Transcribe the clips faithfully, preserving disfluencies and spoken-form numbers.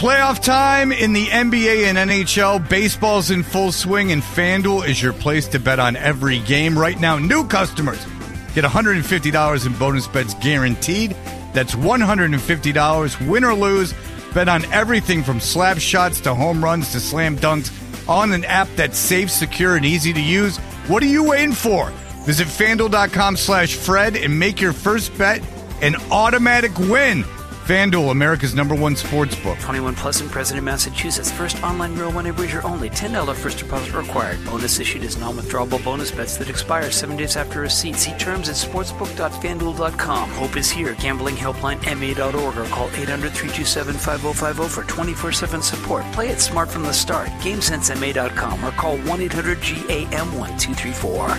Playoff time in the N B A and N H L. Baseball's in full swing, and FanDuel is your place to bet on every game. Right now, new customers get one hundred fifty dollars in bonus bets guaranteed. That's one hundred fifty dollars, win or lose. Bet on everything from slap shots to home runs to slam dunks on an app that's safe, secure, and easy to use. What are you waiting for? Visit FanDuel.com slash Fred and make your first bet an automatic win. FanDuel, America's number one sports book. twenty-one plus in President, Massachusetts. First online real money wager only. ten dollars first deposit required. Bonus issued as non-withdrawable bonus bets that expire seven days after receipt. See terms at sportsbook dot fan duel dot com. Hope is here. Gambling helpline M A dot org or call eight hundred, three two seven, five oh five oh for twenty-four seven support. Play it smart from the start. game sense M A dot com or call one eight hundred G A M one two three four.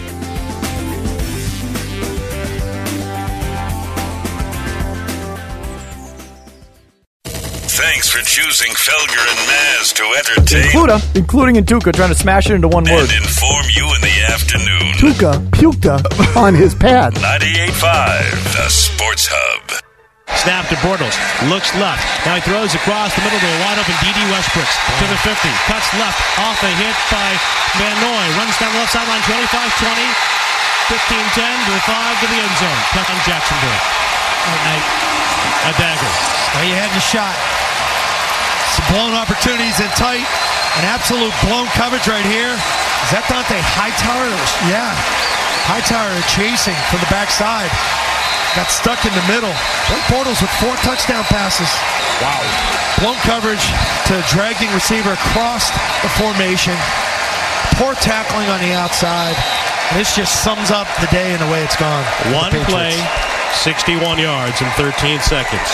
Thanks for choosing Felger and Maz to entertain. Includa, including and Tuca, trying to smash it into one and word. And inform you in the afternoon. Tuca puked on his pad. ninety-eight point five, the Sports Hub. Snap to Bortles. Looks left. Now he throws across the middle to a wide open D D Westbrooks to the fifty. Cuts left. Off a hit by Van Noy. Runs down the left sideline. twenty-five twenty. fifteen ten to the five to the end zone. Cut on Jacksonville. A dagger. Well, you had your shot. Some blown opportunities in tight. An absolute blown coverage right here. Is that Dante Hightower? Yeah. Hightower chasing from the backside. Got stuck in the middle. Blake Bortles with four touchdown passes. Wow. Blown coverage to a dragging receiver across the formation. Poor tackling on the outside. This just sums up the day and the way it's gone. One play, sixty-one yards in thirteen seconds.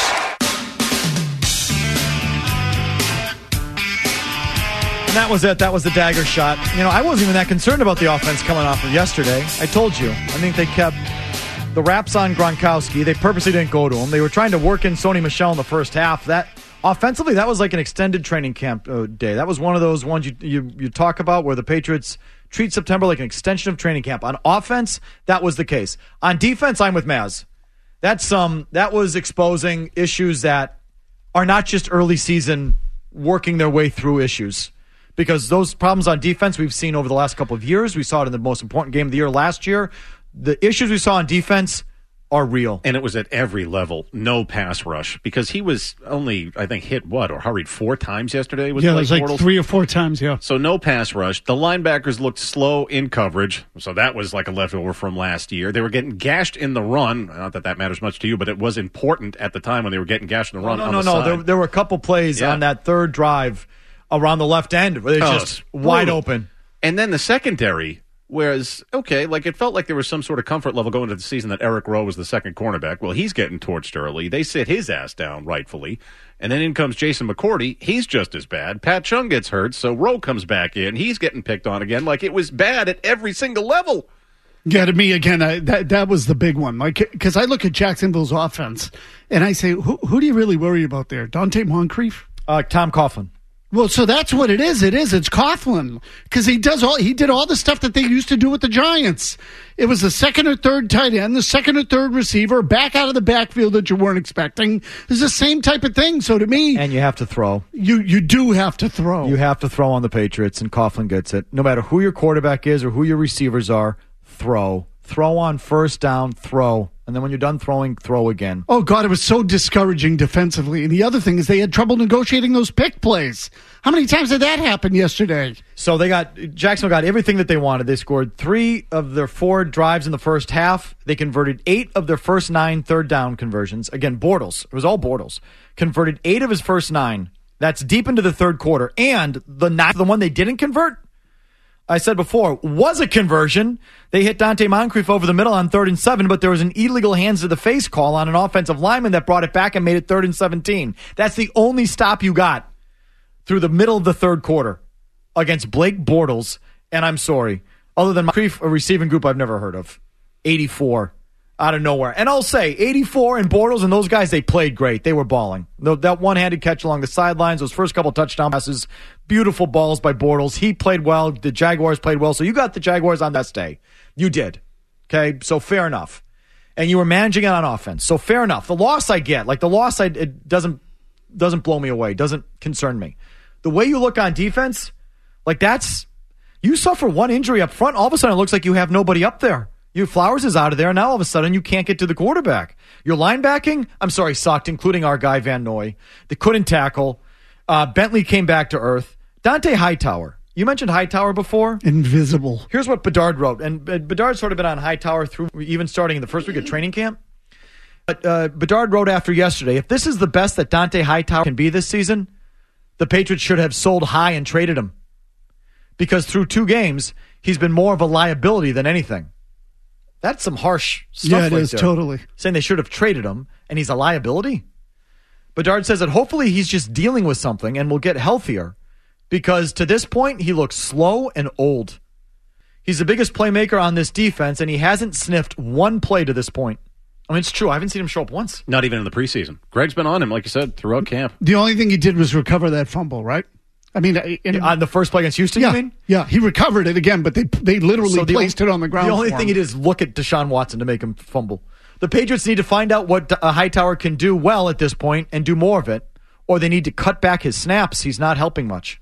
And that was it. That was the dagger shot. You know, I wasn't even that concerned about the offense coming off of yesterday. I told you. I think they kept the wraps on Gronkowski. They purposely didn't go to him. They were trying to work in Sony Michel in the first half. That offensively, that was like an extended training camp uh, day. That was one of those ones you, you you talk about where the Patriots treat September like an extension of training camp. On offense, that was the case. On defense, I'm with Maz. That's um that was exposing issues that are not just early season working their way through issues. Because those problems on defense we've seen over the last couple of years. We saw it in the most important game of the year last year. The issues we saw on defense are real. And it was at every level. No pass rush. Because he was only, I think, hit what? Or hurried four times yesterday? With yeah, Blake it was like Bortles? three or four times, yeah. So no pass rush. The linebackers looked slow in coverage. So that was like a leftover from last year. They were getting gashed in the run. Not that that matters much to you, but it was important at the time when they were getting gashed in the run no, on no, the no, side. no. There, there were a couple plays Yeah. on that third drive around the left end where they're Oh, just wide open. And then the secondary was, okay, like it felt like there was some sort of comfort level going into the season that Eric Rowe was the second cornerback. Well, he's getting torched early. They sit his ass down rightfully. And then in comes Jason McCourty. He's just as bad. Pat Chung gets hurt, so Rowe comes back in. He's getting picked on again. Like it was bad at every single level. Yeah, to me, again, I, that that was the big one. Like, because I look at Jacksonville's offense, and I say, who, who do you really worry about there? Dante Moncrief? Uh, Tom Coughlin. Well, so that's what it is. It is. It's Coughlin because he does all. He did all the stuff that they used to do with the Giants. It was the second or third tight end, the second or third receiver, back out of the backfield that you weren't expecting. It's the same type of thing. So to me, and you have to throw. You you do have to throw. You have to throw on the Patriots, and Coughlin gets it. No matter who your quarterback is or who your receivers are, throw. Throw on first down, throw. And then when you're done throwing, throw again. Oh, God, it was so discouraging defensively. And the other thing is they had trouble negotiating those pick plays. How many times did that happen yesterday? So they got Jacksonville got everything that they wanted. They scored three of their four drives in the first half. They converted eight of their first nine third down conversions. Again, Bortles. It was all Bortles. Converted eight of his first nine. That's deep into the third quarter. And the ninth, the one they didn't convert, I said before, was a conversion. They hit Dante Moncrief over the middle on third and seven, but there was an illegal hands to the face call on an offensive lineman that brought it back and made it third and seventeen. That's the only stop you got through the middle of the third quarter against Blake Bortles. And I'm sorry, other than Moncrief, a receiving group I've never heard of. eighty-four out of nowhere. And I'll say, eighty-four and Bortles and those guys, they played great. They were balling. That one-handed catch along the sidelines, those first couple touchdown passes, beautiful balls by Bortles. He played well. The Jaguars played well. So you got the Jaguars on that day. You did. Okay, so fair enough. And you were managing it on offense. So fair enough. The loss I get. Like the loss, I, it doesn't doesn't blow me away, doesn't concern me. The way you look on defense, like that's, you suffer one injury up front, all of a sudden it looks like you have nobody up there. You Flowers is out of there, and now all of a sudden you can't get to the quarterback. Your linebacking, I'm sorry, sucked, including our guy Van Noy. They couldn't tackle. Uh, Bentley came back to earth. Dante Hightower. You mentioned Hightower before. Invisible. Here's what Bedard wrote, and Bedard's sort of been on Hightower through even starting in the first week of training camp. But uh, Bedard wrote after yesterday, if this is the best that Dante Hightower can be this season, the Patriots should have sold high and traded him. Because through two games, he's been more of a liability than anything. That's some harsh stuff. Yeah, it right is, there. totally. Saying they should have traded him, and he's a liability. Bedard says that hopefully he's just dealing with something and will get healthier, because to this point, he looks slow and old. He's the biggest playmaker on this defense, and he hasn't sniffed one play to this point. I mean, it's true. I haven't seen him show up once. Not even in the preseason. Greg's been on him, like you said, throughout camp. The only thing he did was recover that fumble, right? I mean, in, on the first play against Houston, yeah, you mean? Yeah, he recovered it again, but they they literally So the placed o- it on the ground. The only for thing him. he did is look at Deshaun Watson to make him fumble. The Patriots need to find out what uh, Hightower can do well at this point and do more of it, or they need to cut back his snaps. He's not helping much.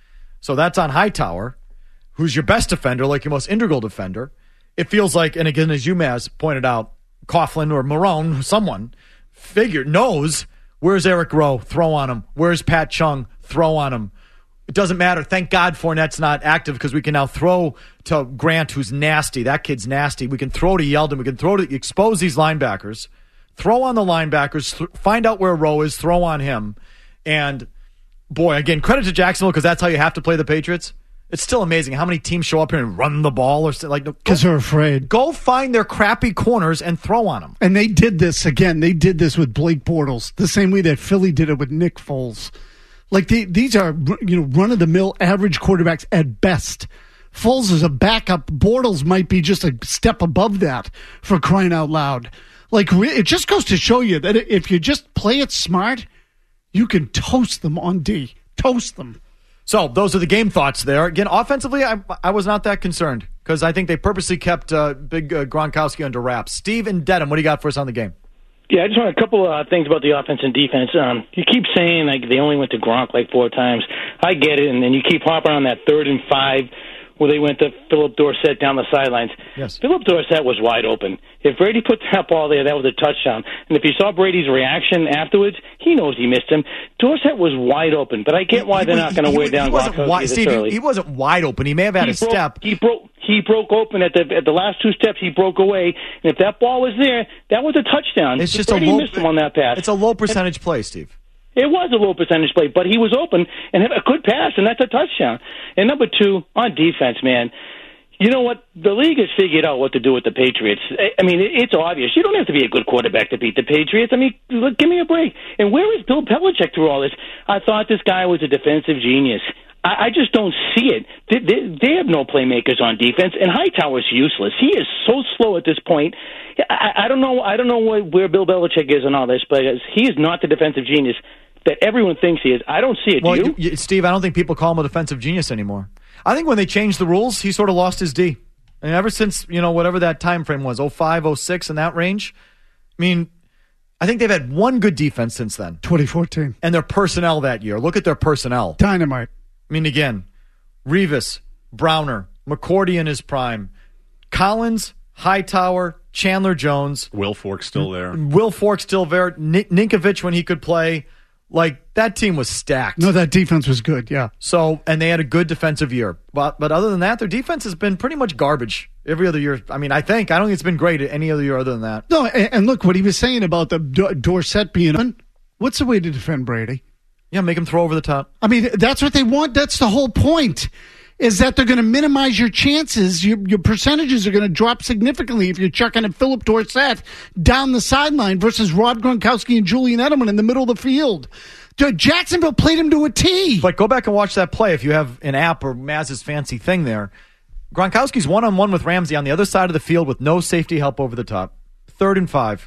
So that's on Hightower, who's your best defender, like your most integral defender. It feels like, and again, as UMass pointed out, Coughlin or Marone, someone, figure, knows, where's Eric Rowe? Throw on him. Where's Pat Chung? Throw on him. It doesn't matter. Thank God Fournette's not active because we can now throw to Grant, who's nasty. That kid's nasty. We can throw to Yeldon. We can throw to expose these linebackers. Throw on the linebackers. Th- find out where Rowe is. Throw on him. And, boy, again, credit to Jacksonville because that's how you have to play the Patriots. It's still amazing how many teams show up here and run the ball or like because they're afraid. Go find their crappy corners and throw on them. And they did this again. They did this with Blake Bortles the same way that Philly did it with Nick Foles. Like they, these are, you know, run of the mill average quarterbacks at best. Foles is a backup. Bortles might be just a step above that, for crying out loud. Like it just goes to show you that if you just play it smart, you can toast them on D. Toast them. So those are the game thoughts there. Again, offensively, I, I was not that concerned because I think they purposely kept uh, big uh, Gronkowski under wraps. Steve and Dedham, what do you got for us on the game? Yeah, I just want a couple of uh, things about the offense and defense. Um, you keep saying like they only went to Gronk like four times. I get it, and then you keep hopping on that third and five where they went to Philip Dorsett down the sidelines. Yes. Philip Dorsett was wide open. If Brady put that ball there, that was a touchdown. And if you saw Brady's reaction afterwards, he knows he missed him. Dorsett was wide open, but I get why he, they're he, not going to wear down Gronkowski wide, this Steve, early. He, he wasn't wide open. He may have had he a broke, step. He broke. He broke open at the at the last two steps. He broke away, and if that ball was there, that was a touchdown. It's just Brady a low, missed him on that pass. It's a low percentage play, Steve. It was a low percentage play, but he was open and had a good pass, and that's a touchdown. And number two, on defense, man, you know what? The league has figured out what to do with the Patriots. I mean, it's obvious. You don't have to be a good quarterback to beat the Patriots. I mean, look, give me a break. And where is Bill Belichick through all this? I thought this guy was a defensive genius. I, I just don't see it. They, they, they have no playmakers on defense, and Hightower's useless. He is so slow at this point. I, I don't know. I don't know where, where Bill Belichick is on all this, but he is not the defensive genius that everyone thinks he is. I don't see it. Well, do you? you, Steve, I don't think people call him a defensive genius anymore. I think when they changed the rules, he sort of lost his D. And ever since, you know, whatever that time frame was, oh five, oh six, in that range, I mean, I think they've had one good defense since then. twenty fourteen. And their personnel that year. Look at their personnel. Dynamite. I mean, again, Revis, Browner, McCourty in his prime, Collins, Hightower, Chandler Jones. Will Fork's still there. Will Fork still there. N- Ninkovich when he could play. Like, that team was stacked. No, that defense was good, yeah. So, and they had a good defensive year. But but other than that, their defense has been pretty much garbage every other year. I mean, I think. I don't think it's been great any other year other than that. No, and, and look, what he was saying about the D- Dorsett being on, what's the way to defend Brady? Yeah, make him throw over the top. I mean, that's what they want. That's the whole point, is that they're going to minimize your chances. Your, your percentages are going to drop significantly if you're chucking at Philip Dorsett down the sideline versus Rob Gronkowski and Julian Edelman in the middle of the field. Jacksonville played him to a T. But go back and watch that play if you have an app or Maz's fancy thing there. Gronkowski's one-on-one with Ramsey on the other side of the field with no safety help over the top. Third and five.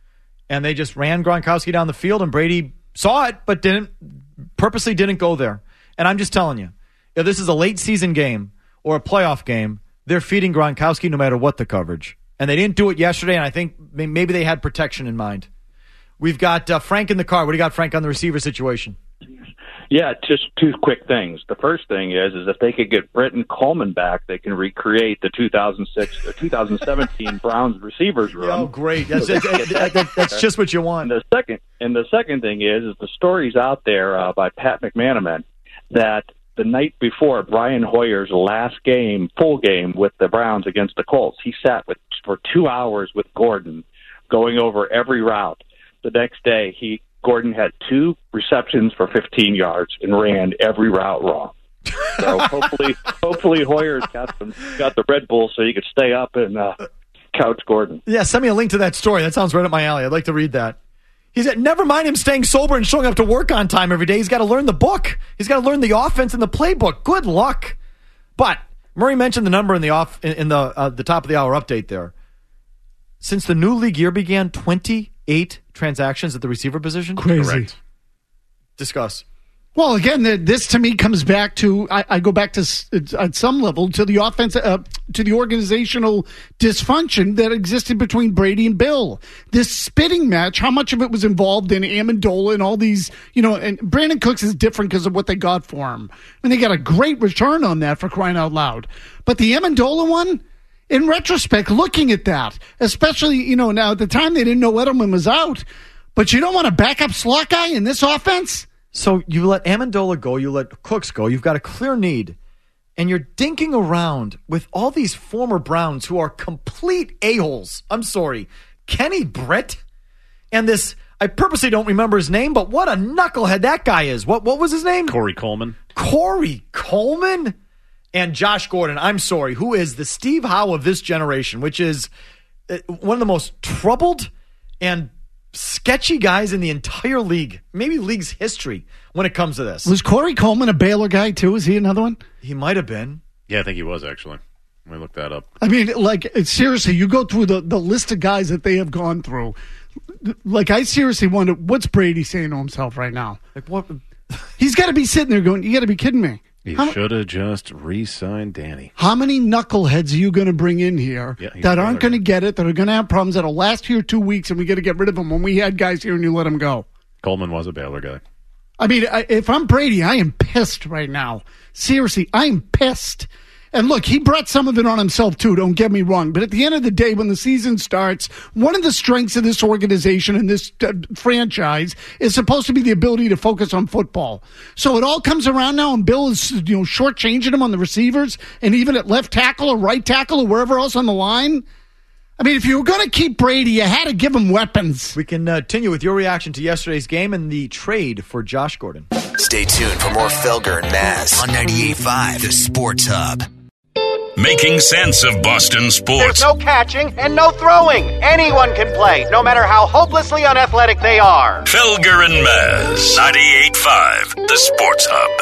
And they just ran Gronkowski down the field, and Brady saw it but didn't purposely didn't go there. And I'm just telling you, if this is a late season game or a playoff game, they're feeding Gronkowski no matter what the coverage. And they didn't do it yesterday, and I think maybe they had protection in mind. We've got uh, Frank in the car. What do you got, Frank, on the receiver situation? Yeah, just two quick things. The first thing is, is if they could get Britton Coleman back, they can recreate the two thousand six, or two thousand seventeen Browns receivers room. Oh, great! That's, that's, that's, that's just what you want. And the second, and the second thing is, is the stories out there uh, by Pat McManaman that the night before Brian Hoyer's last game, full game with the Browns against the Colts, he sat with for two hours with Gordon, going over every route. The next day, he. Gordon had two receptions for fifteen yards and ran every route wrong. So hopefully, hopefully Hoyer's got some got the Red Bull so he could stay up and uh, couch Gordon. Yeah, send me a link to that story. That sounds right up my alley. I'd like to read that. He said, never mind him staying sober and showing up to work on time every day. He's got to learn the book. He's got to learn the offense and the playbook. Good luck. But Murray mentioned the number in the off in, in the uh, the top of the hour update there. Since the new league year began, twenty-eight transactions at the receiver position. Crazy. Correct. Discuss. Well, again, this to me comes back to I, I go back to at some level to the offense, uh, to the organizational dysfunction that existed between Brady and Bill. This spitting match, how much of it was involved in Amendola and all these, you know, and Brandon Cooks is different because of what they got for him. I mean, they got a great return on that for crying out loud. But the Amendola one. In retrospect, looking at that, especially, you know, now at the time they didn't know Edelman was out, but you don't want a backup slot guy in this offense? So you let Amendola go, you let Cooks go, you've got a clear need, and you're dinking around with all these former Browns who are complete a-holes. I'm sorry. Kenny Britt and this, I purposely don't remember his name, but what a knucklehead that guy is. What, what was his name? Corey Coleman. Corey Coleman? And Josh Gordon, I'm sorry, who is the Steve Howe of this generation, which is one of the most troubled and sketchy guys in the entire league, maybe league's history when it comes to this. Was Corey Coleman a Baylor guy too? Is he another one? He might have been. Yeah, I think he was actually. Let me look that up. I mean, like, seriously, you go through the, the list of guys that they have gone through. Like, I seriously wonder, what's Brady saying to himself right now? Like, what? He's got to be sitting there going, you got to be kidding me. He should have just re-signed Danny. How many knuckleheads are you going to bring in here yeah, that aren't going to get it, that are going to have problems, that'll last here two weeks, and we got to get rid of them when we had guys here and you let them go? Coleman was a Baylor guy. I mean, I, if I'm Brady, I am pissed right now. Seriously, I am pissed. And look, he brought some of it on himself too, don't get me wrong. But at the end of the day, when the season starts, one of the strengths of this organization and this uh, franchise is supposed to be the ability to focus on football. So it all comes around now, and Bill is, you know, shortchanging him on the receivers and even at left tackle or right tackle or wherever else on the line. I mean, if you were going to keep Brady, you had to give him weapons. We can uh, continue with your reaction to yesterday's game and the trade for Josh Gordon. Stay tuned for more Felger and Maz on ninety-eight point five, the Sports Hub. Making sense of Boston sports. There's no catching and no throwing. Anyone can play, no matter how hopelessly unathletic they are. Felger and Maz, ninety-eight point five, the Sports Hub.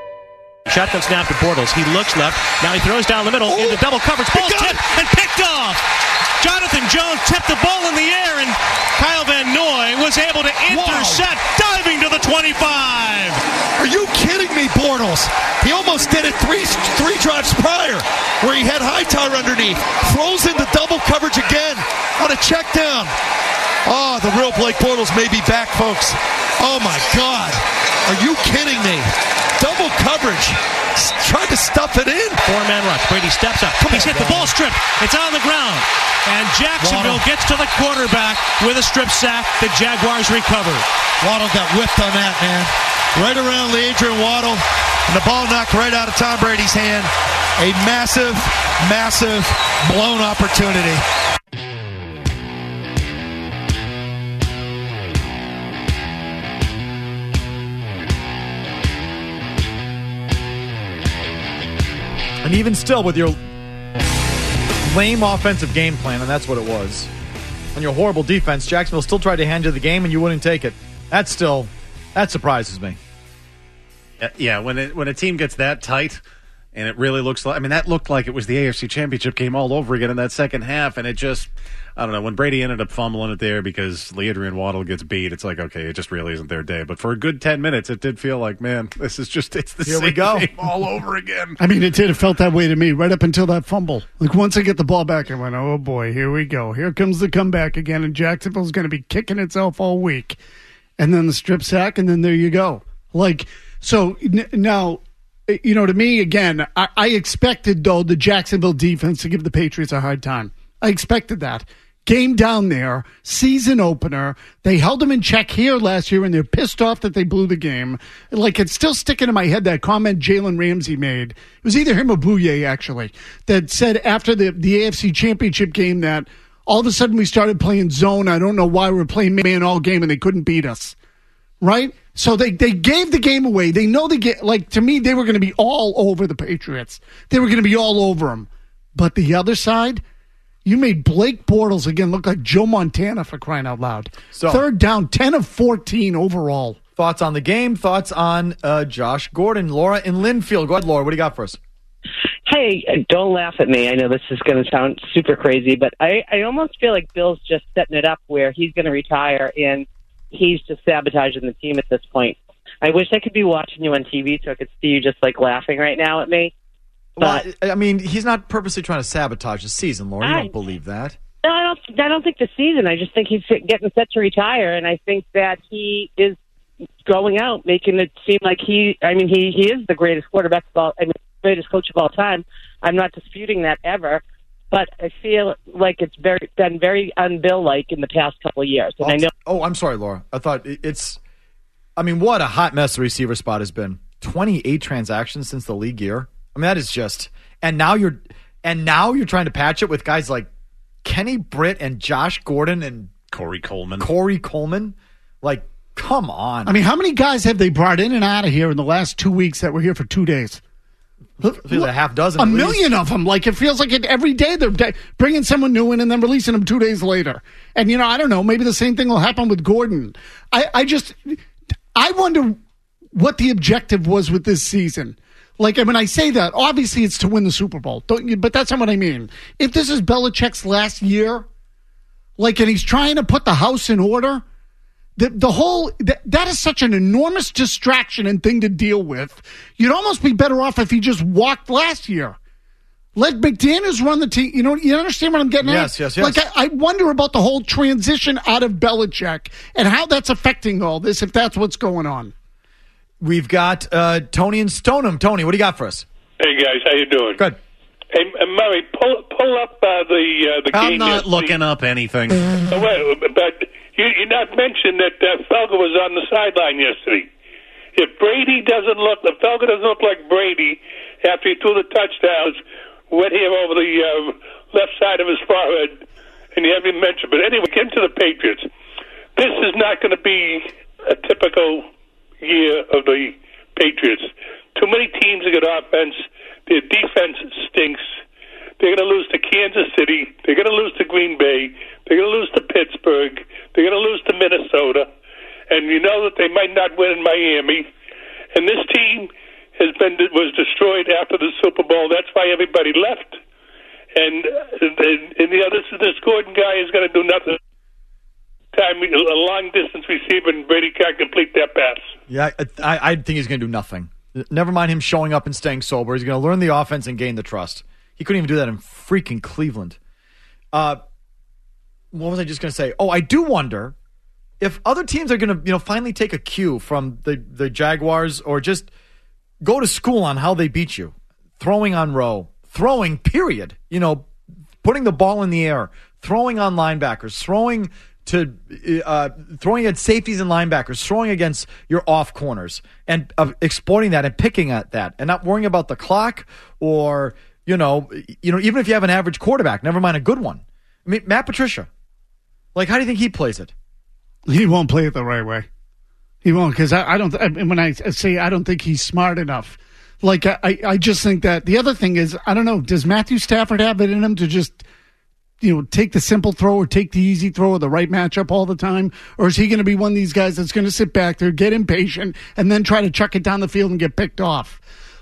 Shotgun snap to Bortles. He looks left. Now he throws down the middle oh, into double coverage. Ball tipped and picked off. Jonathan Jones tipped the ball in the air, and Kyle Van Noy was able to intercept, Whoa. diving to the twenty-five. Are you kidding me, Bortles? He almost did it three three drives prior, where he had Hightower underneath. Throws into double coverage again on a check down. Oh, the real Blake Bortles may be back, folks. Oh, my God. Are you kidding me? Double coverage. Tried to stuff it in. Four-man rush. Brady steps up. Come He's on, hit Waddle. The ball stripped. It's on the ground. And Jacksonville Waddle. gets to the quarterback with a strip sack. The Jaguars recover. Waddle got whipped on that, man. Right around Leandrian Waddle. And the ball knocked right out of Tom Brady's hand. A massive, massive blown opportunity. And even still, with your lame offensive game plan, and that's what it was, and your horrible defense, Jacksonville still tried to hand you the game, and you wouldn't take it. That still, that surprises me. Yeah, when it, when a team gets that tight, And it really looks like, I mean, that looked like it was the A F C Championship game all over again in that second half. And it just, I don't know, when Brady ended up fumbling it there because Leadrian Waddle gets beat, it's like, okay, it just really isn't their day. But for a good ten minutes, it did feel like, man, this is just, it's the Here same we go. game all over again. I mean, it did. It felt that way to me right up until that fumble. Like, once I get the ball back, I went, oh, boy, here we go. Here comes the comeback again, and Jacksonville's going to be kicking itself all week. And then the strip sack, and then there you go. Like, so n- now... You know, to me, again, I, I expected, though, the Jacksonville defense to give the Patriots a hard time. I expected that. Game down there, season opener. They held them in check here last year, and they're pissed off that they blew the game. Like, it's still sticking in my head, that comment Jalen Ramsey made. It was either him or Bouye, actually, that said after the, the A F C Championship game that all of a sudden we started playing zone. I don't know why we were playing man all game, and they couldn't beat us. Right? So they, they gave the game away. They know they get, like, to me, they were going to be all over the Patriots. They were going to be all over them. But the other side, you made Blake Bortles again look like Joe Montana, for crying out loud. So, third down, ten of fourteen overall. Thoughts on the game, thoughts on uh, Josh Gordon, Laura in Linfield. Go ahead, Laura. What do you got for us? Hey, don't laugh at me. I know this is going to sound super crazy, but I, I almost feel like Bill's just setting it up where he's going to retire and he's just sabotaging the team at this point. I wish I could be watching you on T V so I could see you just like laughing right now at me. But, well, I mean, he's not purposely trying to sabotage the season, Laura. You I, don't believe that. No, I don't. I don't think the season. I just think he's getting set to retire, and I think that he is going out, making it seem like he. I mean, he he is the greatest quarterback of all. I mean, greatest coach of all time. I'm not disputing that ever. But I feel like it's very been very un-Bill-like in the past couple of years. And oh, I know. Oh, I'm sorry, Laura. I thought it's. I mean, what a hot mess the receiver spot has been. twenty-eight transactions since the league year. I mean, that is just. And now you're, and now you're trying to patch it with guys like Kenny Britt and Josh Gordon and Corey Coleman. Corey Coleman, like, come on. I mean, how many guys have they brought in and out of here in the last two weeks that were here for two days? Feels a half dozen. A at million least. of them. Like, it feels like it every day they're de- bringing someone new in and then releasing them two days later. And, you know, I don't know. Maybe the same thing will happen with Gordon. I, I just, I wonder what the objective was with this season. Like, when I say that, obviously it's to win the Super Bowl. Don't you? But that's not what I mean. If this is Belichick's last year, like, and he's trying to put the house in order, The the whole that, that is such an enormous distraction and thing to deal with. You'd almost be better off if he just walked last year. Let McDaniels run the team. You know, you understand what I'm getting yes, at? Yes, yes, Like, I, I wonder about the whole transition out of Belichick and how that's affecting all this, if that's what's going on. We've got uh, Tony and Stoneham. Tony, what do you got for us? Hey guys, how you doing? Good. Hey, uh, Murray, pull pull up uh, the uh, the I'm game. not yesterday. looking up anything. Oh, wait, but you, you not mentioned that uh, Felger was on the sideline yesterday. If Brady doesn't look, if Felger doesn't look like Brady after he threw the touchdowns, went here over the uh, left side of his forehead, and you haven't mentioned. But anyway, get to the Patriots. This is not going to be a typical year of the Patriots. Too many teams have got offense. Their defense stinks. They're going to lose to Kansas City. They're going to lose to Green Bay. They're going to lose to Pittsburgh. They're going to lose to Minnesota. And you know that they might not win in Miami. And this team has been was destroyed after the Super Bowl. That's why everybody left. And, and, and you know, this, this Gordon guy is going to do nothing. Time a long distance receiver, and Brady can't complete that pass. Yeah, I, I think he's going to do nothing. Never mind him showing up and staying sober. He's going to learn the offense and gain the trust. He couldn't even do that in freaking Cleveland. Uh, what was I just going to say? Oh, I do wonder if other teams are going to, you know, finally take a cue from the, the Jaguars or just go to school on how they beat you. Throwing on row. Throwing, period. You know, putting the ball in the air. Throwing on linebackers. Throwing to uh, throwing at safeties and linebackers, throwing against your off corners, and uh, exploiting that and picking at that, and not worrying about the clock or you know, you know, even if you have an average quarterback, never mind a good one. I mean, Matt Patricia, like, how do you think he plays it? He won't play it the right way. He won't, because I, I don't. I, when I say I don't think he's smart enough, like I, I just think that the other thing is I don't know. Does Matthew Stafford have it in him to just, you know, take the simple throw or take the easy throw or the right matchup all the time? Or is he going to be one of these guys that's going to sit back there, get impatient, and then try to chuck it down the field and get picked off?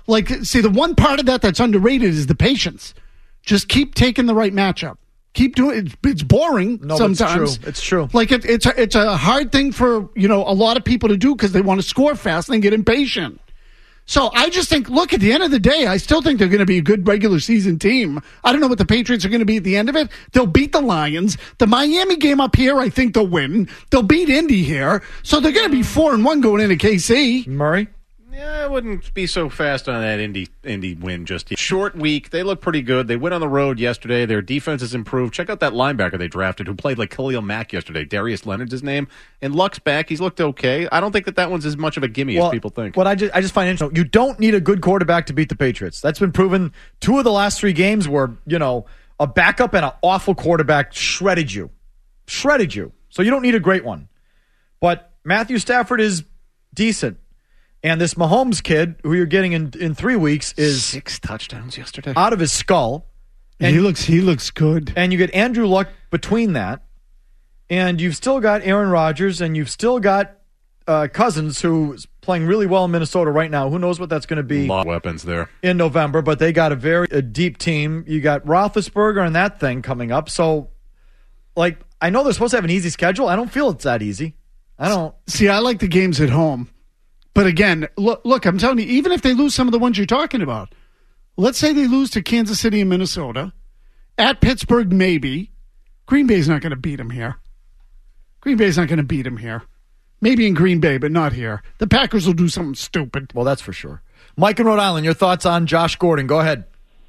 Like, see, the one part of that that's underrated is the patience. Just keep taking the right matchup. Keep doing it. It's boring No, sometimes. it's true. It's true. Like it, it's a, it's a hard thing for, you know, a lot of people to do because they want to score fast and they get impatient. So I just think, look, at the end of the day, I still think they're going to be a good regular season team. I don't know what the Patriots are going to be at the end of it. They'll beat the Lions. The Miami game up here, I think they'll win. They'll beat Indy here. So they're going to be four and one going into K C. Murray? Yeah, I wouldn't be so fast on that Indy Indy win just yet. Short week. They look pretty good. They went on the road yesterday. Their defense has improved. Check out that linebacker they drafted who played like Khalil Mack yesterday. Darius Leonard's his name. And Luck's back. He's looked okay. I don't think that that one's as much of a gimme Well, as people think. What I just, I just find interesting, you don't need a good quarterback to beat the Patriots. That's been proven. Two of the last three games where, you know, a backup and an awful quarterback shredded you. Shredded you. So you don't need a great one. But Matthew Stafford is decent. And this Mahomes kid, who you're getting in, in three weeks, is six touchdowns yesterday out of his skull. And he looks he looks good. And you get Andrew Luck between that, and you've still got Aaron Rodgers, and you've still got uh, Cousins, who's playing really well in Minnesota right now. Who knows what that's going to be? A lot of weapons there in November, but they got a very a deep team. You got Roethlisberger and that thing coming up. So, like, I know they're supposed to have an easy schedule. I don't feel it's that easy. I don't see. I like the games at home. But again, look, look, I'm telling you, even if they lose some of the ones you're talking about, let's say they lose to Kansas City and Minnesota, at Pittsburgh maybe, Green Bay's not going to beat them here. Green Bay's not going to beat them here. Maybe in Green Bay, but not here. The Packers will do something stupid. Well, that's for sure. Mike in Rhode Island, your thoughts on Josh Gordon. Go ahead.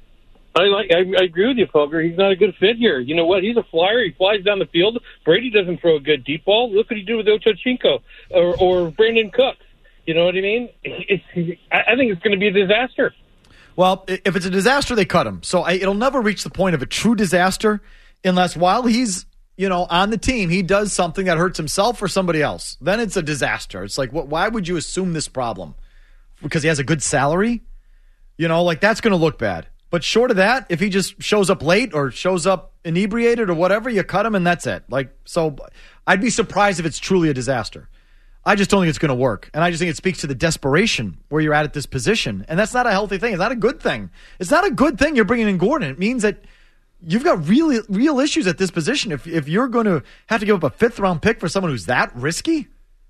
I like. I, I agree with you, Felger. He's not a good fit here. You know what? He's a flyer. He flies down the field. Brady doesn't throw a good deep ball. Look what he did with Ochocinco or, or Brandon Cooks. You know what I mean? It's, I think it's going to be a disaster. Well, if it's a disaster, they cut him. So I, it'll never reach the point of a true disaster unless while he's, you know, on the team, he does something that hurts himself or somebody else. Then it's a disaster. It's like, what, why would you assume this problem? Because he has a good salary? You know, like that's going to look bad. But short of that, if he just shows up late or shows up inebriated or whatever, you cut him and that's it. Like, so I'd be surprised if it's truly a disaster. I just don't think it's going to work. And I just think it speaks to the desperation where you're at at this position. And that's not a healthy thing. It's not a good thing. It's not a good thing you're bringing in Gordon. It means that you've got really real issues at this position. If if you're going to have to give up a fifth round pick for someone who's that risky,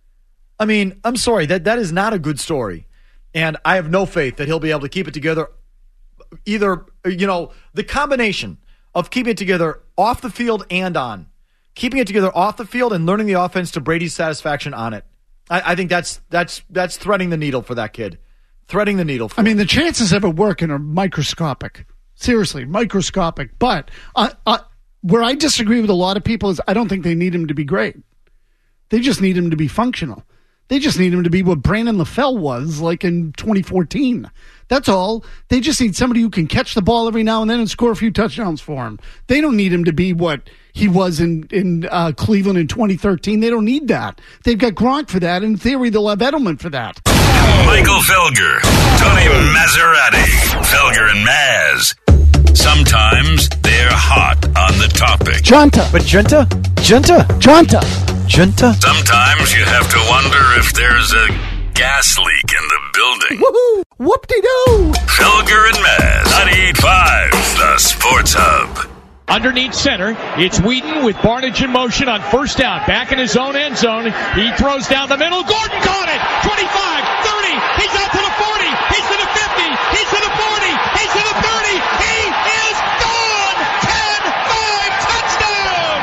I mean, I'm sorry. That that is not a good story. And I have no faith that he'll be able to keep it together. Either, you know, the combination of keeping it together off the field and on. Keeping it together off the field and learning the offense to Brady's satisfaction on it. I, I think that's that's that's threading the needle for that kid. Threading the needle. For I mean, the chances of it working are microscopic. Seriously, microscopic. But uh, uh, where I disagree with a lot of people is I don't think they need him to be great. They just need him to be functional. They just need him to be what Brandon LaFell was like in twenty fourteen. That's all. They just need somebody who can catch the ball every now and then and score a few touchdowns for him. They don't need him to be what he was in, in uh, Cleveland in twenty thirteen. They don't need that. They've got Gronk for that. In theory, they'll have Edelman for that. Michael Felger, Tony Maserati, Felger and Maz. Sometimes they're hot on the topic. Junta. But Junta? Junta? Junta. Junta? Sometimes you have to wonder if there's a gas leak in the building. Woohoo! Whoop-de-doo! Felger and Maz, ninety-eight point five, the Sports Hub. Underneath center, it's Whedon with Barnage in motion on first down. Back in his own end zone. He throws down the middle. Gordon caught it! twenty-five, thirty, he's out to the forty, he's to the fifty, he's to the forty, he's to the thirty, he is gone! ten five, touchdown!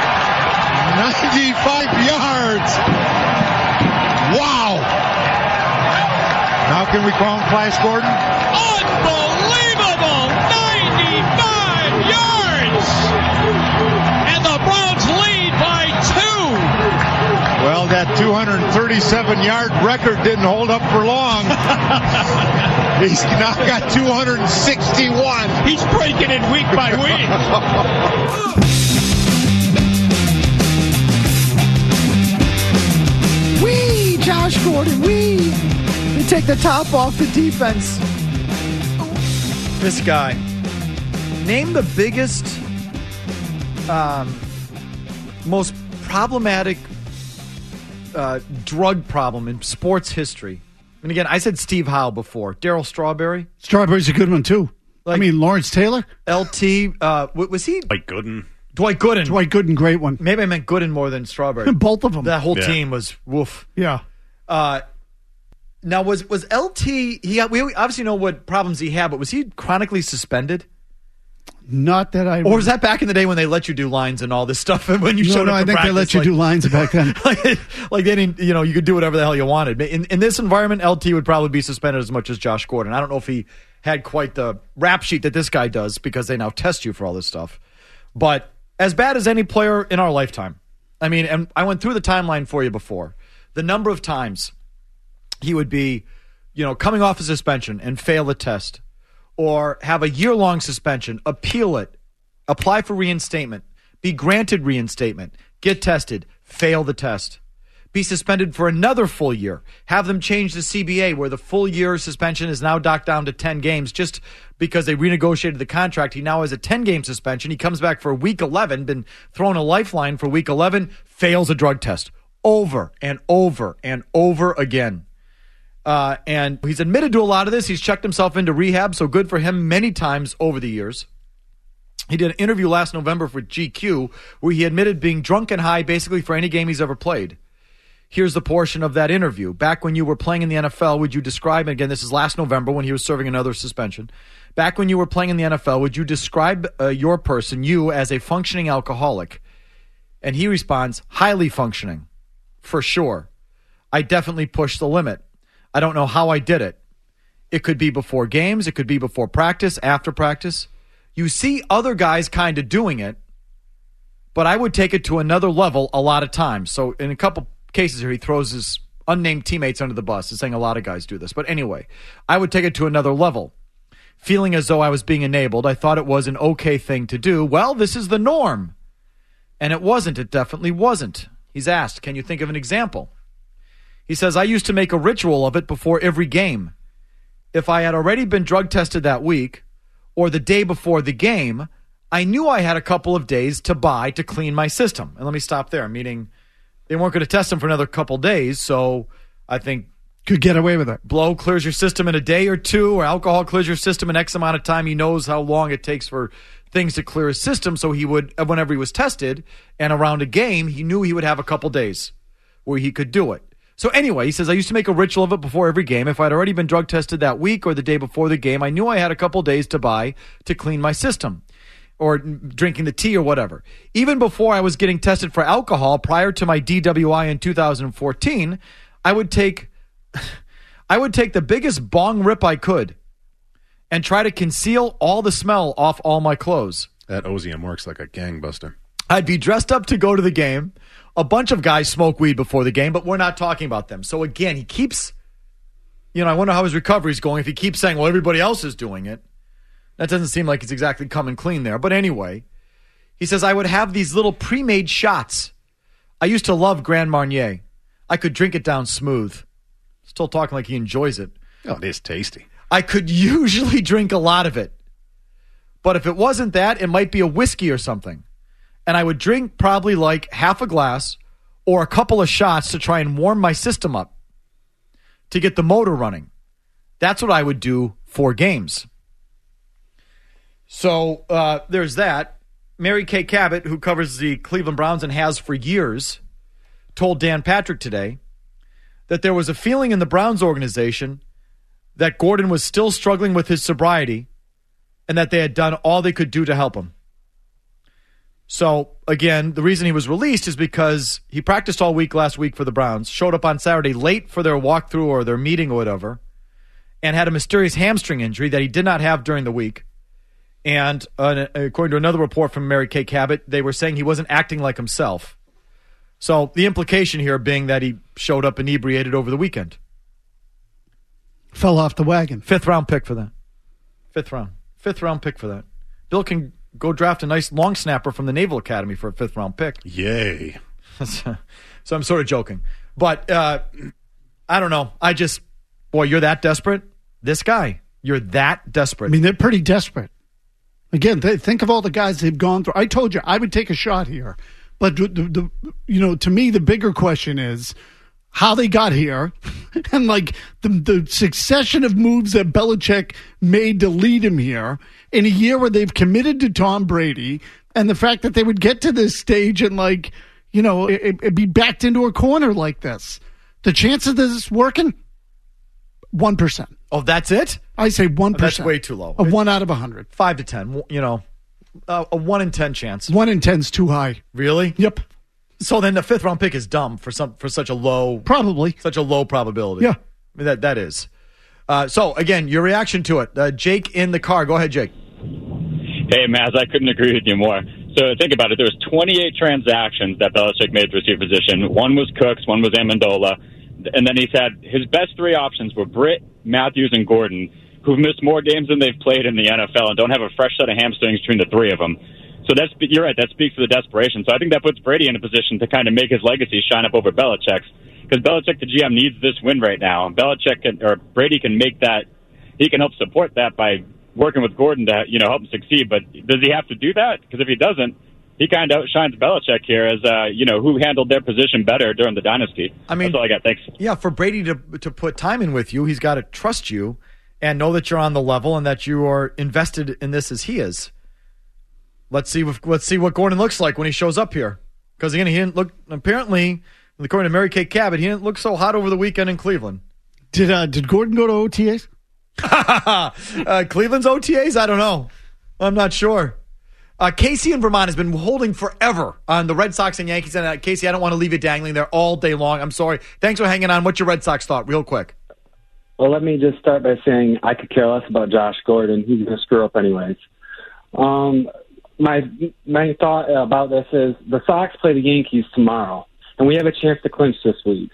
ninety-five yards. Wow. Now can we call him Flash Gordon? Unbelievable! ninety-five yards! And the Browns lead by two! Well, that two hundred thirty-seven yard record didn't hold up for long. He's now got two hundred sixty-one. He's breaking it week by week. Wee, Josh Gordon, wee. You take the top off the defense. This guy. Name the biggest, um, most problematic uh, drug problem in sports history. And again, I said Steve Howe before. Darryl Strawberry. Strawberry's a good one, too. Like, I mean, Lawrence Taylor. L T. Uh, was he? Dwight Gooden. Dwight Gooden. Dwight Gooden, great one. Maybe I meant Gooden more than Strawberry. Both of them. That whole Yeah. team was woof. Yeah. Uh, now, was was L T, he got, we obviously know what problems he had, but was he chronically suspended? Not that I... Or was that back in the day when they let you do lines and all this stuff? And when you no, showed no, up I to think practice, they let you like, do lines back then. like, like they didn't, you know, you could do whatever the hell you wanted. In, in this environment, L T would probably be suspended as much as Josh Gordon. I don't know if he had quite the rap sheet that this guy does because they now test you for all this stuff. But as bad as any player in our lifetime. I mean, and I went through the timeline for you before. The number of times he would be, you know, coming off a suspension and fail the test, or have a year-long suspension, appeal it, apply for reinstatement, be granted reinstatement, get tested, fail the test, be suspended for another full year, have them change the C B A where the full year suspension is now docked down to ten games just because they renegotiated the contract. He now has a ten-game suspension. He comes back for week eleven, been thrown a lifeline for week eleven, fails a drug test over and over and over again. Uh, and he's admitted to a lot of this. He's checked himself into rehab, so good for him many times over the years. He did an interview last November for G Q where he admitted being drunk and high basically for any game he's ever played. Here's the portion of that interview. Back when you were playing in the N F L, would you describe, and again, this is last November when he was serving another suspension. Back when you were playing in the N F L, would you describe uh, your person, you, as a functioning alcoholic? And he responds, highly functioning, for sure. I definitely pushed the limit. I don't know how I did it. It could be before games. It could be before practice, after practice. You see other guys kind of doing it, but I would take it to another level a lot of times. So in a couple cases here, he throws his unnamed teammates under the bus. He's saying a lot of guys do this. But anyway, I would take it to another level. Feeling as though I was being enabled, I thought it was an okay thing to do. Well, this is the norm. And it wasn't. It definitely wasn't. He's asked, can you think of an example? He says, I used to make a ritual of it before every game. If I had already been drug tested that week, or the day before the game, I knew I had a couple of days to buy to clean my system. And let me stop there, meaning they weren't going to test him for another couple days, so I think could get away with it. Blow clears your system in a day or two, or alcohol clears your system in X amount of time. He knows how long it takes for things to clear his system, so he would, whenever he was tested and around a game, he knew he would have a couple days where he could do it. So anyway, he says, I used to make a ritual of it before every game. If I'd already been drug tested that week or the day before the game, I knew I had a couple days to buy to clean my system, or drinking the tea or whatever. Even before I was getting tested for alcohol, prior to my D W I in two thousand fourteen, I would take I would take the biggest bong rip I could and try to conceal all the smell off all my clothes. That O Z M works like a gangbuster. I'd be dressed up to go to the game. A bunch of guys smoke weed before the game, but we're not talking about them. So again, he keeps, you know, I wonder how his recovery's going if he keeps saying, well, everybody else is doing it. That doesn't seem like it's exactly coming clean there. But anyway, he says, I would have these little pre-made shots. I used to love Grand Marnier. I could drink it down smooth. Still talking like he enjoys it. Oh, it is tasty. I could usually drink a lot of it. But if it wasn't that, it might be a whiskey or something. And I would drink probably like half a glass or a couple of shots to try and warm my system up to get the motor running. That's what I would do for games. So uh, there's that. Mary Kay Cabot, who covers the Cleveland Browns and has for years, told Dan Patrick today that there was a feeling in the Browns organization that Gordon was still struggling with his sobriety and that they had done all they could do to help him. So, again, the reason he was released is because he practiced all week last week for the Browns, showed up on Saturday late for their walkthrough or their meeting or whatever, and had a mysterious hamstring injury that he did not have during the week. And uh, according to another report from Mary Kay Cabot, they were saying he wasn't acting like himself. So the implication here being that he showed up inebriated over the weekend. Fell off the wagon. Fifth round pick for that. Fifth round. Fifth round pick for that. Bill can go draft a nice long snapper from the Naval Academy for a fifth round pick. Yay. So I'm sort of joking. But uh, I don't know. I just, boy, you're that desperate? This guy, you're that desperate. I mean, they're pretty desperate. Again, th- think of all the guys they've gone through. I told you I would take a shot here. But, the, the, you know, to me, the bigger question is, how they got here and like the, the succession of moves that Belichick made to lead him here in a year where they've committed to Tom Brady, and the fact that they would get to this stage and like, you know, it, it be backed into a corner like this. The chances of this working, one percent. Oh, that's it? I say one percent. That's way too low. A one out of a hundred. Five to ten. You know, uh, a one in ten chance. One in ten's too high. Really? Yep. So then the fifth round pick is dumb for some for such a low probably such a low probability. Yeah, I mean, that that is. Uh, so again, your reaction to it, uh, Jake in the car. Go ahead, Jake. Hey, Maz, I couldn't agree with you more. So think about it. There was twenty-eight transactions that Belichick made for receiver position. One was Cooks, one was Amendola, and then he's had his best three options were Britt, Matthews, and Gordon, who've missed more games than they've played in the N F L and don't have a fresh set of hamstrings between the three of them. So that's you're right. That speaks to the desperation. So I think that puts Brady in a position to kind of make his legacy shine up over Belichick's, because Belichick, the G M, needs this win right now. Belichick can, or Brady can make that. He can help support that by working with Gordon to you know help him succeed. But does he have to do that? Because if he doesn't, he kind of outshines Belichick here as uh, you know who handled their position better during the dynasty. I mean, that's all I got. Thanks. Yeah, for Brady to to put time in with you, he's got to trust you and know that you're on the level and that you are invested in this as he is. Let's see. Let's see what Gordon looks like when he shows up here. Because again, he didn't look. Apparently, according to Mary Kay Cabot, he didn't look so hot over the weekend in Cleveland. Did uh, Did Gordon go to O T As? uh, Cleveland's O T As? I don't know. I'm not sure. Uh, Casey in Vermont has been holding forever on the Red Sox and Yankees. And uh, Casey, I don't want to leave you dangling there all day long. I'm sorry. Thanks for hanging on. What's your Red Sox thought, real quick? Well, let me just start by saying I could care less about Josh Gordon. He's going to screw up anyways. Um. My my thought about this is the Sox play the Yankees tomorrow, and we have a chance to clinch this week.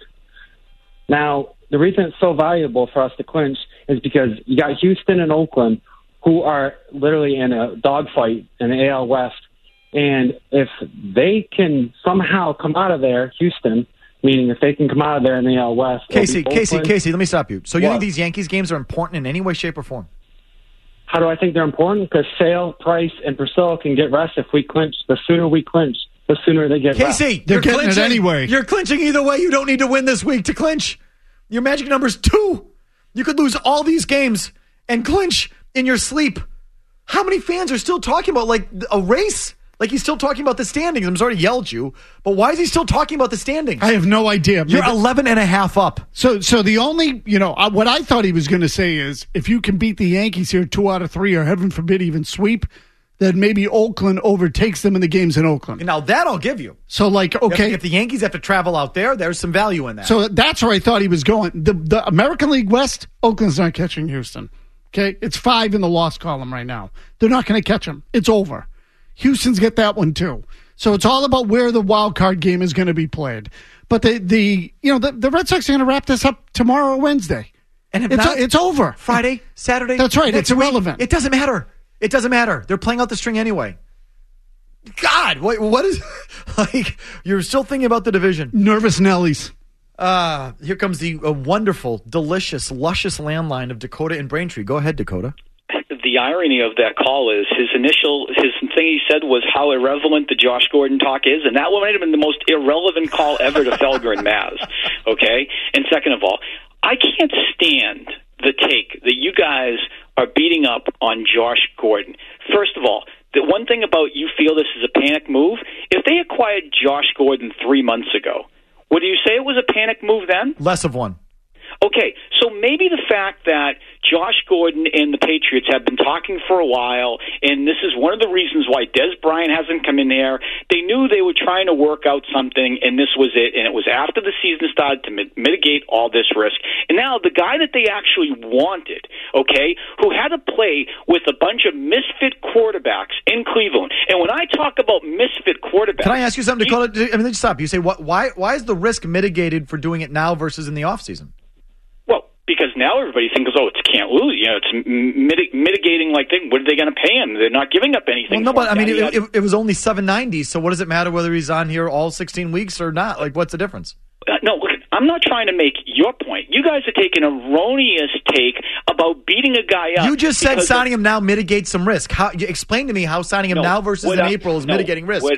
Now, the reason it's so valuable for us to clinch is because you got Houston and Oakland, who are literally in a dogfight in the A L West, and if they can somehow come out of there, Houston, meaning if they can come out of there in the A L West. Casey, Casey, Oakland. Casey, let me stop you. So you What? think these Yankees games are important in any way, shape, or form? How do I think they're important? Because Sale, Price, and Purcell can get rest if we clinch. The sooner we clinch, the sooner they get rest. Casey, you're clinching. You're clinching either way. You don't need to win this week to clinch. Your magic number is two. You could lose all these games and clinch in your sleep. How many fans are still talking about like a race? Like he's still talking about the standings. I'm sorry to yell at you, but why is he still talking about the standings? I have no idea. You're Maybe- eleven and a half up. So, so the only, you know, uh, what I thought he was going to say is if you can beat the Yankees here two out of three, or heaven forbid even sweep, then maybe Oakland overtakes them in the games in Oakland. Now that I'll give you. So, like, okay. If, if the Yankees have to travel out there, there's some value in that. So that's where I thought he was going. The the American League West, Oakland's not catching Houston. Okay, it's five in the loss column right now. They're not going to catch them. It's over. Houston's get that one too. So it's all about where the wild card game is going to be played. But the the you know the, the Red Sox are going to wrap this up tomorrow or Wednesday, and if it's not, it's over. Friday, Saturday. That's right. Next It's irrelevant. Week, it doesn't matter. It doesn't matter. They're playing out the string anyway. God, what what is like? You're still thinking about the division. Nervous Nellies. Uh, here comes the uh, wonderful, delicious, luscious landline of Dakota and Braintree. Go ahead, Dakota. The irony of that call is his initial, his thing he said was how irrelevant the Josh Gordon talk is, and that might have been the most irrelevant call ever to Felger and Maz, okay? And second of all, I can't stand the take that you guys are beating up on Josh Gordon. First of all, the one thing about you feel this is a panic move, if they acquired Josh Gordon three months ago, would you say it was a panic move then? Less of one. Okay, so maybe the fact that Josh Gordon and the Patriots have been talking for a while, and this is one of the reasons why Des Bryant hasn't come in there. They knew they were trying to work out something, and this was it. And it was after the season started to mit- mitigate all this risk. And now the guy that they actually wanted, okay, who had to play with a bunch of misfit quarterbacks in Cleveland. And when I talk about misfit quarterbacks, Can I ask you something, Dakota? I mean, just stop. You say, what? Why? Why is the risk mitigated for doing it now versus in the offseason? because now everybody thinks, oh, it's can't lose. You know, it's mitig- mitigating. Like, they, what are they going to pay him? They're not giving up anything. Well, no, for but him. I mean, Yeah, it, it, it was only seven ninety. So what does it matter whether he's on here all sixteen weeks or not? Like, what's the difference? Uh, no, look, I'm not trying to make your point. You guys are taking an erroneous take about beating a guy up. You just said because signing him now mitigates some risk. How? You explain to me how signing him No, now versus what in I- April is no, mitigating risk. What,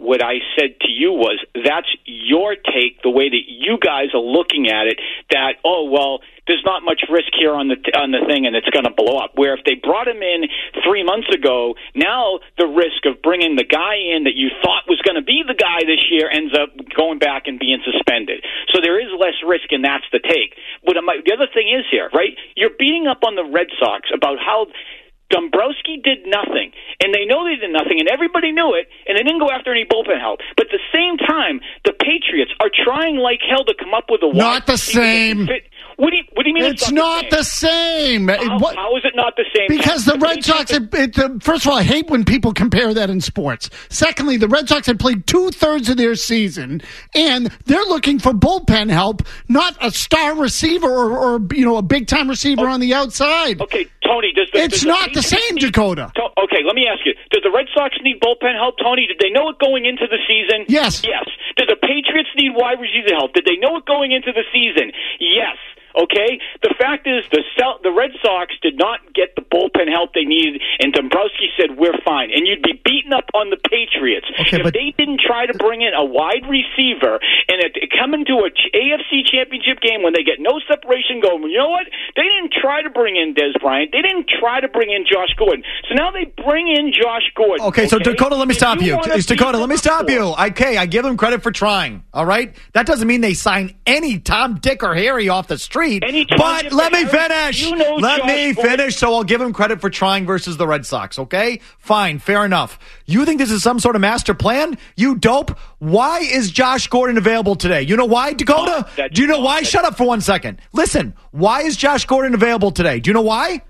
what I said to you was, that's your take, the way that you guys are looking at it, that, oh, well, there's not much risk here on the on the thing, and it's going to blow up. Where if they brought him in three months ago, now the risk of bringing the guy in that you thought was going to be the guy this year ends up going back and being suspended. So there is less risk, and that's the take. But the other thing is here, right? You're beating up on the Red Sox about how Dombrowski did nothing, and they know they did nothing, and everybody knew it, and they didn't go after any bullpen help. But at the same time, the Patriots are trying like hell to come up with a not the same. What do you What do you mean? It's, it's not, not the same. The same? How, how is it not the same? Because the, the Red Sox. It, it, uh, first of all, I hate when people compare that in sports. Secondly, the Red Sox had played two thirds of their season, and they're looking for bullpen help, not a star receiver or, or you know a big time receiver okay. on the outside. Okay, Tony. Does the, it's does not the, the same, need, Dakota. Okay, let me ask you: did the Red Sox need bullpen help, Tony? Did they know it going into the season? Yes. Yes. Did the Patriots need wide receiver help? Did they know it going into the season? Yes. Okay? The fact is, the the Red Sox did not get the bullpen help they needed, and Dombrowski said, we're fine. And you'd be beaten up on the Patriots. Okay, if but they didn't try to bring in a wide receiver and it, it come into a A F C championship game when they get no separation going, you know what? They didn't try to bring in Des Bryant. They didn't try to bring in Josh Gordon. So now they bring in Josh Gordon. Okay, so okay? Dakota, let me if stop you. you. It's Dakota, let me stop you. Okay, I give them credit for trying, all right? That doesn't mean they sign any Tom, Dick, or Harry off the street. Any Tom, but Dick, let me Harry, finish. You know let Josh me Gordon. finish, so I'll give him credit for trying versus the Red Sox, okay? Fine, fair enough. You think this is some sort of master plan? You dope. Why is Josh Gordon available today? You know why, Dakota? Oh, Do you know why? Shut up for one second. Listen, why is Josh Gordon available today? Do you know why?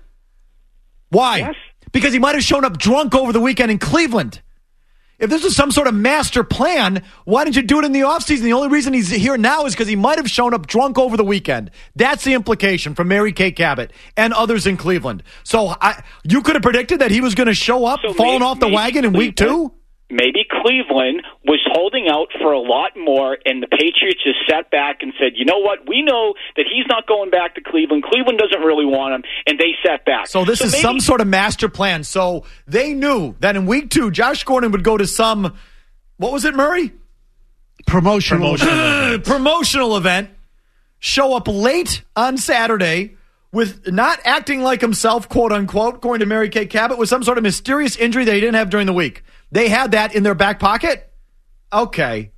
Why? Yes. Because he might have shown up drunk over the weekend in Cleveland. If this was some sort of master plan, why didn't you do it in the offseason? The only reason he's here now is because he might have shown up drunk over the weekend. That's the implication from Mary Kay Cabot and others in Cleveland. So I, you could have predicted that he was going to show up So falling maybe, off the wagon in week two? Maybe Cleveland was holding out for a lot more, and the Patriots just sat back and said, you know what, we know that he's not going back to Cleveland. Cleveland doesn't really want him, and they sat back. So this so is maybe- some sort of master plan. So they knew that in week two, Josh Gordon would go to some, what was it, Murray? Promotional, Promotional event. Promotional event. Show up late on Saturday with not acting like himself, quote unquote, according to Mary Kay Cabot, with some sort of mysterious injury that he didn't have during the week. They had that in their back pocket? Okay.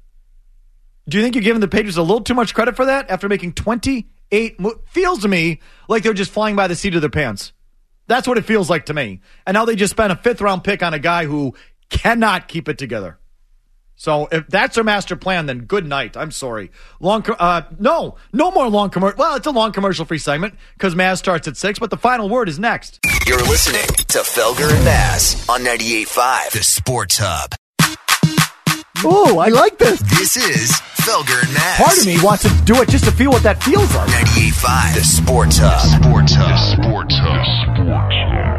Do you think you're giving the Patriots a little too much credit for that after making twenty-eight mo- feels to me like they're just flying by the seat of their pants. That's what it feels like to me. And now they just spent a fifth round pick on a guy who cannot keep it together. So if that's their master plan, then good night. I'm sorry. Long, uh, no, no more long commercial. Well, it's a long commercial-free segment because Maz starts at six, but the final word is next. You're listening to Felger and Maz on ninety-eight point five, the Sports Hub. Ooh, I like this. This is Felger and Maz. Part of me wants to do it just to feel what that feels like. ninety-eight point five, the Sports Hub. Sports Hub. The Sports Hub. Sports Hub.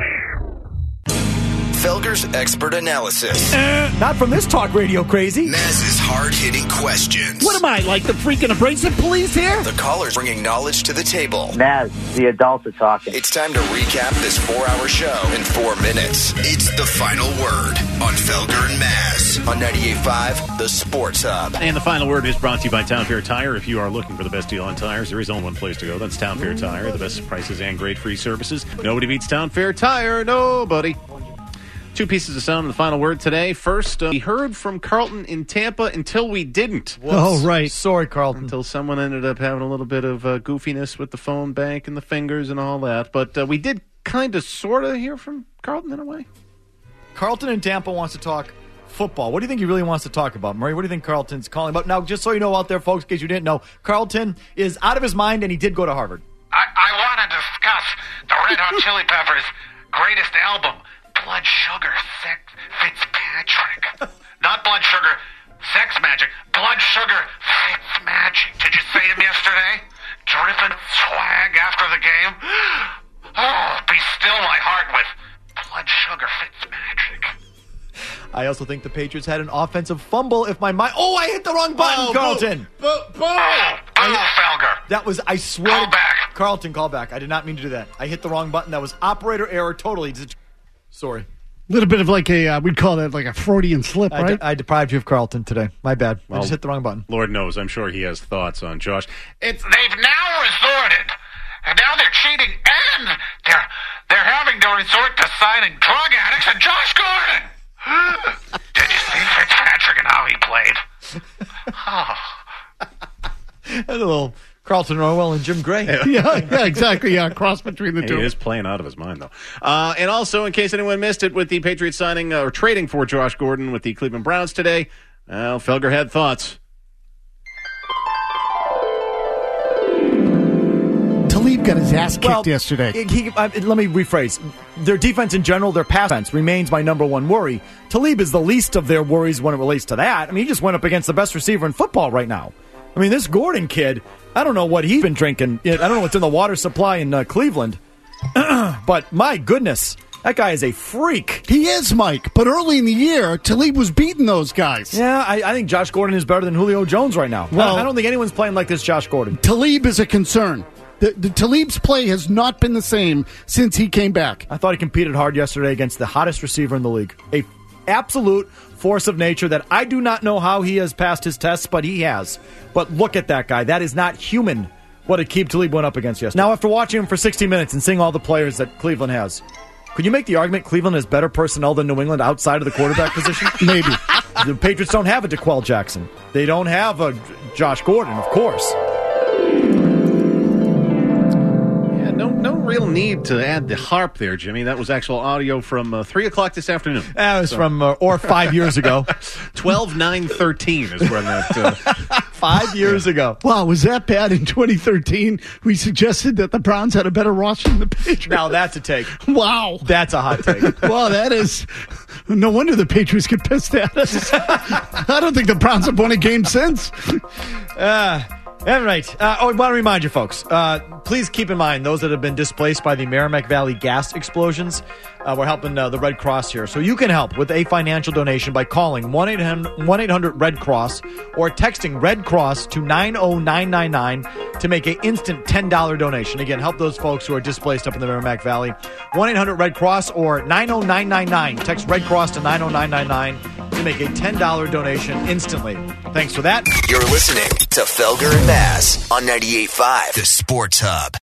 Felger's expert analysis. Uh, not from this talk radio crazy. Maz's hard-hitting questions. What am I, like the freaking abrasive police here? The callers bringing knowledge to the table. Maz, the adults are talking. It's time to recap this four-hour show in four minutes. It's the final word on Felger and Maz on ninety-eight point five, the Sports Hub. And the final word is brought to you by Town Fair Tire. If you are looking for the best deal on tires, there is only one place to go. That's Town Fair Tire. The best prices and great free services. Nobody beats Town Fair Tire. Nobody. Two pieces of sound in the final word today. First, uh, we heard from Carlton in Tampa until we didn't. Whoops. Oh, right. Sorry, Carlton. Until someone ended up having a little bit of uh, goofiness with the phone bank and the fingers and all that. But uh, we did kind of sort of hear from Carlton in a way. Carlton in Tampa wants to talk football. What do you think he really wants to talk about, Murray? What do you think Carlton's calling about? Now, just so you know out there, folks, in case you didn't know, Carlton is out of his mind, and he did go to Harvard. I, I want to discuss the Red Hot Chili Peppers' greatest album, Blood Sugar Sex Fitzpatrick. Not Blood Sugar Sex Magic. Blood Sugar Fitzmagic. Did you see him yesterday? Dripping swag after the game. Oh, be still my heart with Blood Sugar Fitzmagic. I also think the Patriots had an offensive fumble. If my mind, oh, I hit the wrong button, Oh, Carlton. Boo, boo, boo, Felger. That was, I swear. Call to, back. Carlton, call back. I did not mean to do that. I hit the wrong button. That was operator error totally. Sorry. little bit of like a, uh, we'd call that like a Freudian slip, I, right? de- I deprived you of Carlton today. My bad. I Well, just hit the wrong button. Lord knows, I'm sure he has thoughts on Josh. It's they've now resorted, and now they're cheating, and they're they're having to resort to signing drug addicts and Josh Gordon. Did you see Fitzpatrick and how he played? Oh. And a little Carlton Orwell and Jim Gray. yeah, yeah, exactly. Yeah, cross between the He two. is playing out of his mind, though. Uh, and also, in case anyone missed it, with the Patriots signing uh, or trading for Josh Gordon with the Cleveland Browns today, well, Felger had thoughts. Talib got his ass kicked Well, yesterday. He, he- uh, let me rephrase. Their defense in general, their pass defense remains my number one worry. Talib is the least of their worries when it relates to that. I mean, he just went up against the best receiver in football right now. I mean, this Gordon kid, I don't know what he's been drinking. I don't know what's in the water supply in uh, Cleveland. But my goodness, that guy is a freak. He is, Mike. But early in the year, Talib was beating those guys. Yeah, I, I think Josh Gordon is better than Julio Jones right now. Well- I, I don't think anyone's playing like this Josh Gordon. Talib is a concern. The, the Talib's play has not been the same since he came back. I thought he competed hard yesterday against the hottest receiver in the league. A absolute force of nature that I do not know how he has passed his tests, but he has. But look at that guy. That is not human what Aqib Talib went up against yesterday. Now, after watching him for sixty minutes and seeing all the players that Cleveland has, could you make the argument Cleveland has better personnel than New England outside of the quarterback position? Maybe. The Patriots don't have a DeQuell Jackson. They don't have a Josh Gordon, of course. No, no real need to add the harp there, Jimmy. That was actual audio from uh, three o'clock this afternoon. That was So- from, uh, or five years ago. twelve nine thirteen is when that... Uh, Five years ago. Wow, was that bad in twenty thirteen? We suggested that the Browns had a better roster than the Patriots. Now that's a take. Wow. That's a hot take. Well, that is... No wonder the Patriots get pissed at us. I don't think the Browns have won a game since. Uh, all right. Uh, oh, I want to remind you, folks, uh, please keep in mind those that have been displaced by the Merrimack Valley gas explosions. Uh, we're helping uh, the Red Cross here. So you can help with a financial donation by calling one eight hundred red cross or texting Red Cross to nine oh nine nine nine to make an instant ten dollars donation. Again, help those folks who are displaced up in the Merrimack Valley. one eight hundred red cross or nine oh nine nine nine. Text Red Cross to nine oh nine nine nine to make a ten dollars donation instantly. Thanks for that. You're listening to Felger and Mazz on ninety-eight point five, The Sports Hub.